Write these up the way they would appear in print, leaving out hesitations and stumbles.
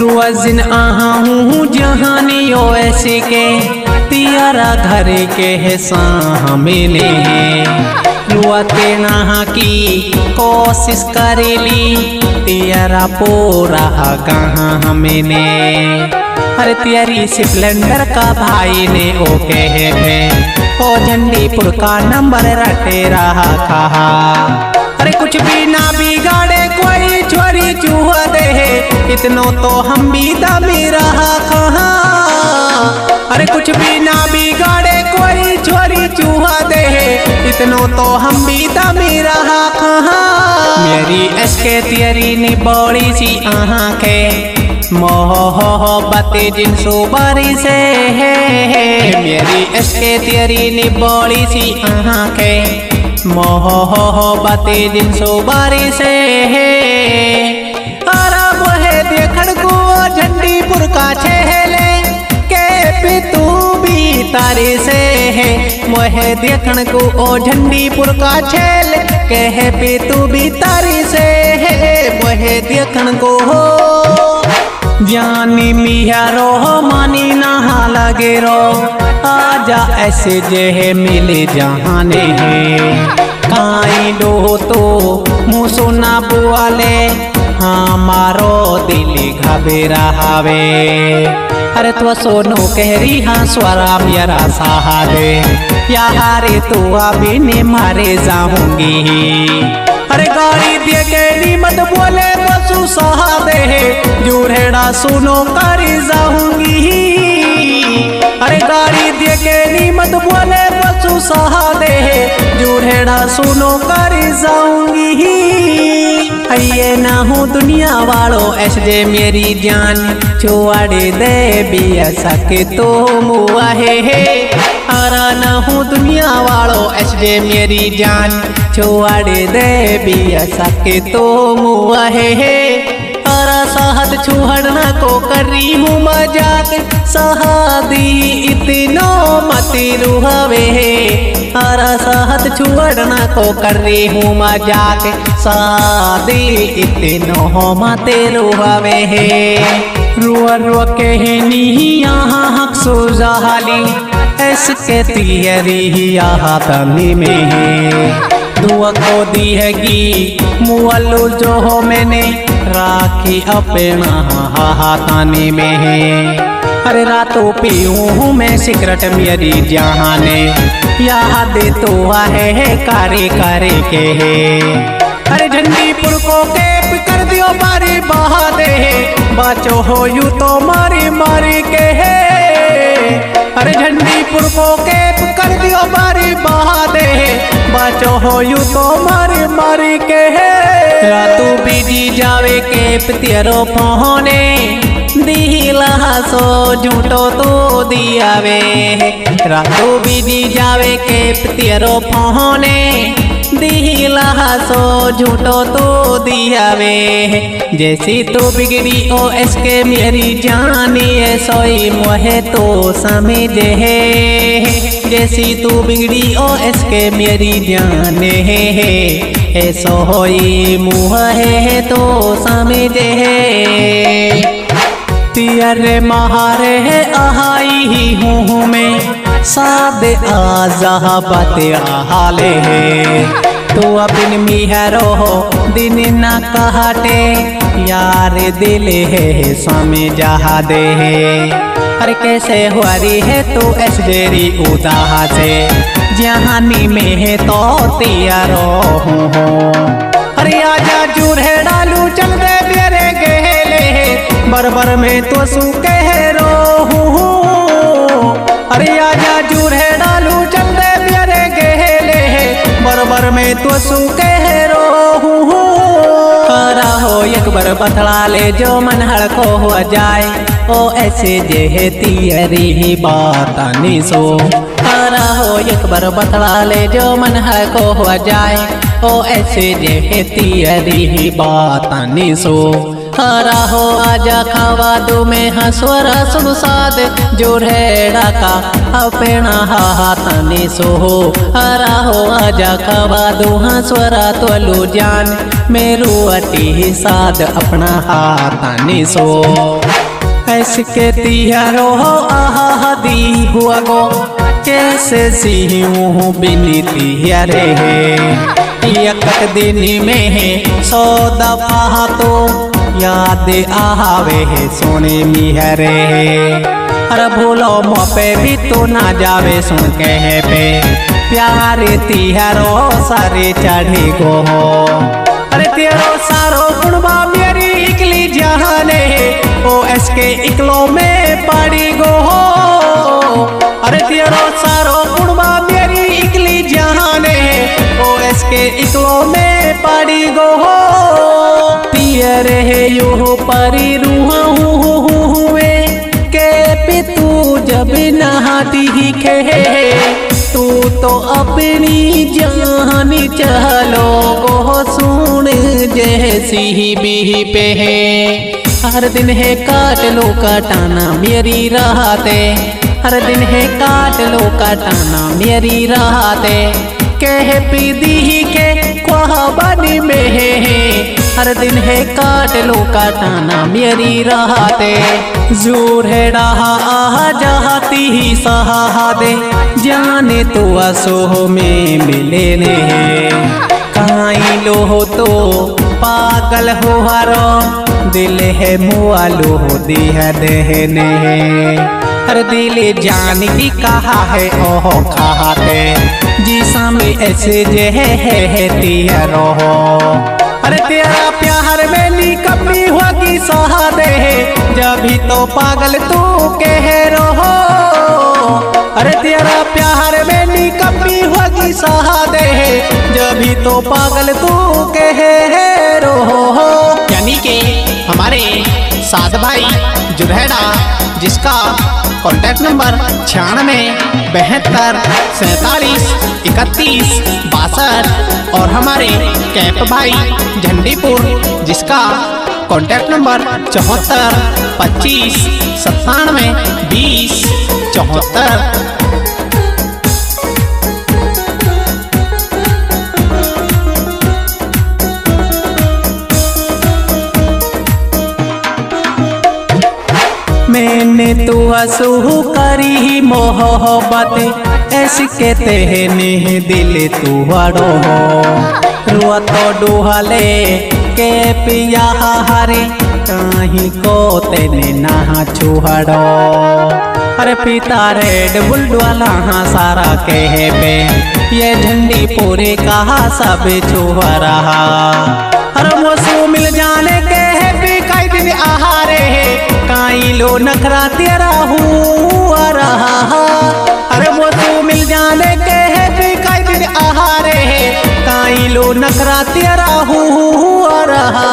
Rosin आहूँ जहानियो ऐसे के तियारा घर के है सामने रुआ के नहा की कोशिश करेली तियारा पूरा कहाँ हमने। अरे तियारी स्प्लेंडर का भाई ने ओ कहे थे ओ झंडीपुर का नंबर रटे रहा कहा। अरे कुछ भी ना बिगाड़े कोई छोरी चूहा दे इतनो तो हम भी दमी रहा कहा। अरे कुछ भी ना बिगाड़े कोई छोरी चूहा दे इतनो तो हम भी दमी रहा कहा। मेरी एसके तियरी नी बड़ी सी आहाँ के मोहब्बते जिनसो बारी से है। मेरी एसके तियरी नी बड़ी सी आहाँ के मोहब्बते जिनसो बारी से है। आराम है देखण को झंडीपुर का छेले के पितू भी तारी से है। मोहे देखण को ओ झंडीपुर का छेले के पितू भी तारी से है। मोहे देखण को हो जानी मिया रो मानी नहा लगे रो आजा ऐसे जे मिले जहाने काई डो तो मुँह सुना बुआले हमारो दिल घबरा हवे। अरे तो सोनो कहरी हाँ स्वरा मेरा सहारे यारे तो अभी ने मारे जाऊंगी। अरे गाड़ी दिए के मत बोले बसु सहा दे जुड़ेड़ा सुनो करी जाऊंगी। अरे गाड़ी दिए के मत बोले बसु सहा दे जुड़ेड़ा सुनो करी जाऊंगी। ये ना हूँ दुनिया वालों ऐसे मेरी जान छोड़े दे बिया सके तो मुआ है। अरा ना हूँ दुनिया वालों ऐसे मेरी जान छोड़े दे बिया सके तो मुआ है। अरा साहत छुहड़ना को करी हूँ मजाक सहादी इतनो मती रुहवे। अरा साहत छुहड़ना को करी हूँ मजाक सहादी इतनो मते रुहवे। रुआ रुआ कहनी यहाँ हक सुजाली ऐसके तियरी यहाँ तनी में है। दुआ को दी है गी मुअल्लू जो हो मैंने राखी अपना हाथानी में है। अरे रातों पीऊँ हूँ मैं सिगरेट मेरी जहाने याद तो है कारे कारे के है। अरे झंडीपुर को कैप कर दियो बारी बहा दे बचो हो यू तो मारी मारी के है। अरे झंडीपुर को कैप कर दियो बारी बहा दे बचो हो यू तो मारी मारी के है। रातू बीजी जावे कैप तेरो पहुने दिला सो झूठो तो दियावे। रातू बीजी जावे कैप तेरो पहुने दिला सो झूठो तो दियावे। जैसी तो बिगड़ी ओ एसके मेरी जानी है सोई मोहे तो समझे है। जैसी तू बिगड़ी ओ एसके मेरी जाने है सोई मुँह है तो समझे है। तियरे महारे है आहाई ही हूँ मैं सादे आजा बाते आहाले है। तो अपन मिहरो दिन न कहटे यार दिल है समझा दे। अरे कैसे हुआरी है तो ऐस देरी उदाह से जहानी में है तो तियारो हूँ। अरे आजा जुड़े डालू चल दे मेरे गहले बरबर में तो सू कह रो हूँ। अरे आजा जुड़े डालू चल दे मेरे गहले बरबर में तो सू कह रो हूँ। हो एक बार बतला ले जो मन हड़को हो जाए ओ ऐसे जे तियरी ही बात नहीं सो। हो एक बार बतला ले जो मन हड़को हो जाए ओ ऐसे जे तियरी ही बात नहीं सो। हरा हो आजा खावा दो में हंसवरा सुबसाद जो रेड़ा का अपना हाथाने सो हो। हरा हो आजा खावा दो हंसवरा तो जान मेरो अटी साद अपना हाथाने सो। ऐसे के तिहारो हो आहा दी हुआ गो कैसे सी हूँ बिनी तिहारे एक दिन में है 100 दफा तो याद आवे है सोने मिहरे। अरे भूलो मोपे भी तो ना जावे सुन के पे प्यारे तिहारो सारे चढ़े गो हो। अरे तेरो सारो गुणबा मेरी इकली जहाने ओ एसके इकलो में पड़ी गो हो। अरे तेरो सारो गुणबा मेरी इकली जहाने ओ एसके इकलो में पड़ी गो हो। तियरे है यो परी रूहा हुए के पितू जब नहाती खे तू तो अपनी जान चलो गो सुन जैसी भी पे है। हर दिन है काट लो काटाना मेरी राहते हर दिन है काट लो काटाना मेरी राहते कह पीदी के ख्वाबानी में है। हर दिन है काट लो काटाना मेरी राहते जोर है रहा आहा जाती ही सहा दे जाने तो असो में मिले ने काई लो हो तो पागल हो हरो दिल है मुआलो हो दिया देने। हर दिल जान की कहा है ओह खाते जी सामे ऐसे जे है तियारो हो। अरे तेरा प्यार में नी कभी होगी सहा दे जब भी तो पागल तू कह रहो। अरे तेरा प्यार में नी कभी होगी सहा दे जब भी तो पागल तू कह रहो। यानी कि हमारे साद भाई जुरहेड़ा जिसका कॉन्टैक्ट नंबर 96 72 47 31 62 और हमारे कैप भाई झंडीपुर जिसका कॉन्टैक्ट नंबर 74 25 97 20 74। मैंने तो हंसू करी मोहब्बत ऐसी कहते हैं ने दिल तू हड़ो रुआ तो डुहले के पिया हरे कहीं को तेने ना छुहड़ो। अरे पिता रेड बुलडवाला सारा कह पे ये झंडी पूरे कहा सब छुआ रहा। अरे मोसू मिल जाने के है भी कई दिन आहारे काई लो नखरा तेरा हुआ रहा। अरे वो तू मिल जाने के है भी कई दिन आहारे काई लो नखरा तेरा हुआ रहा।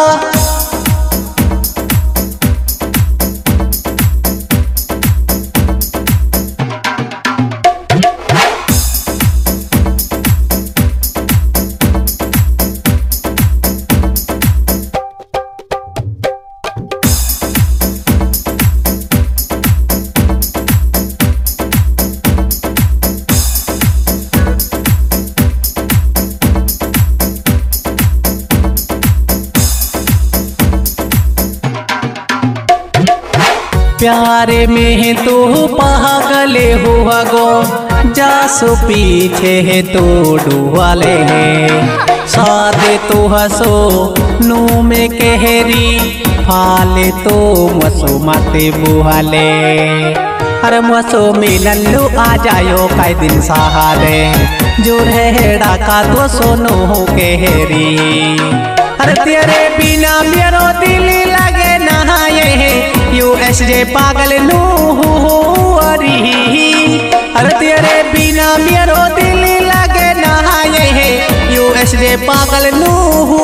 प्यारे में तो पागले हुआ गो जासो पीछे है तो डुवाले सादे तो हसो नू में कहरी फाले तो मसो माते बुहाले। अरे मसो मिलन लो आ जायो कई दिन सहारे जो रेड़ा का तो सोनो हो कहरी। अरे तेरे बिना मेरो दिल लगे नहाए यूएसजे पागल नू अरी। अरे तेरे बिना मेरो दिल लगे नहाए यूएसजे पागल नू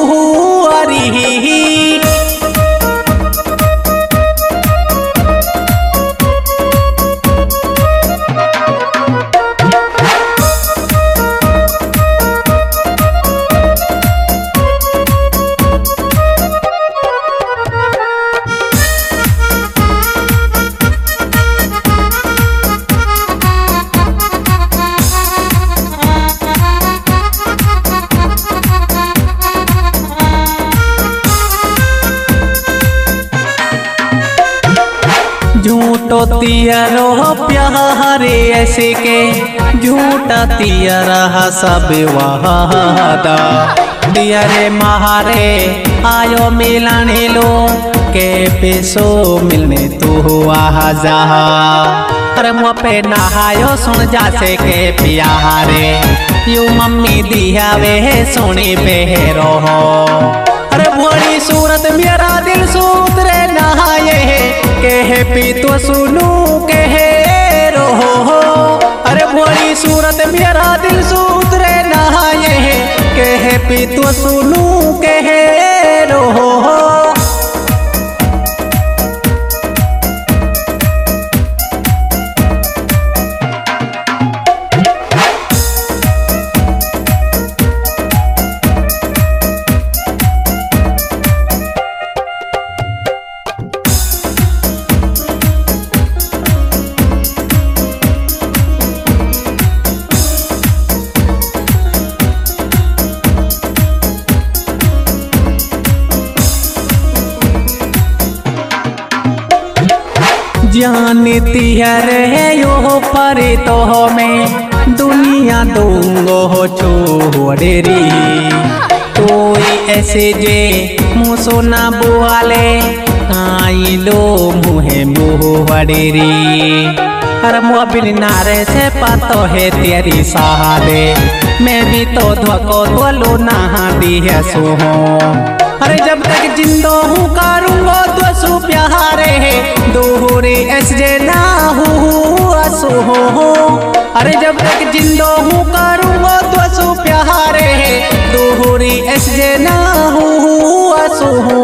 अरी। झूठो तियरो प्यारे ऐसे के झूठा तियरा सब वादा तियरे महारे आयो मिलाने लो के पेसो मिलने तू आजा अरे मुँह पे नहायो सुन जा से के प्यारे यू मम्मी दिया वे सोनी पे रहो अरे भोली सूरत मेरा दिल सूत्रे नहाए के पी तो सुनू के रहो अरे भोली सूरत मेरा दिल सूत्रे नहाए के पी तो सुनू के रहो जानती है यो परे तो में दुनिया दूंगो छोड़ेरी कोई ऐसे जे मुँह सोना बुआले आई लो मुहे मुहड़ेरी अरे मुँह बिन नारे से पातो है तेरी सहारे मैं भी तो धोको बोलो नहा दी है सोहो अरे जब तक जिंदो हूँ करूँगो तो सु प्यारे दोहरे ऐसे ना हूँ असो हो अरे जब तक जिंदो हूँ करूँगो तो सु प्यारे दोहरे ऐसे ना हूँ असो हो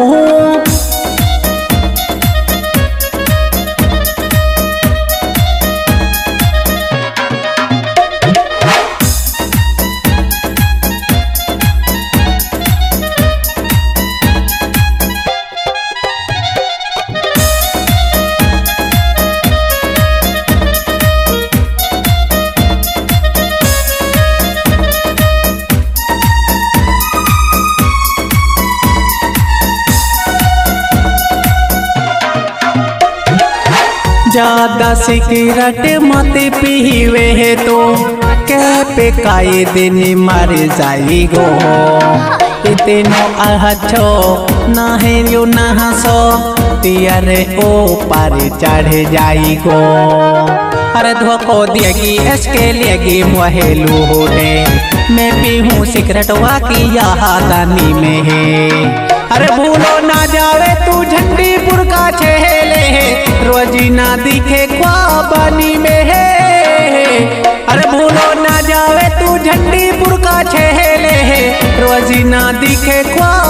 ज्यादा सिगरेट मत पीवे तो के पे काए दिन मर जाई गो इतनो अच्छो नहेलो नहसो तियरे ओ पर चढ़ जाई गो अरे धोको देगी इसके लेगी मोहेलू होने मैं पीहूँ सिगरेट वाकी यादानी में है अरे भूलो ना जावे तू झंडीपुर का छेले रोजी ना दिखे ख्वाबानी में है अरे भूलो ना जावे तू झंडीपुर का छेले रोजी ना दिखे ख्वाब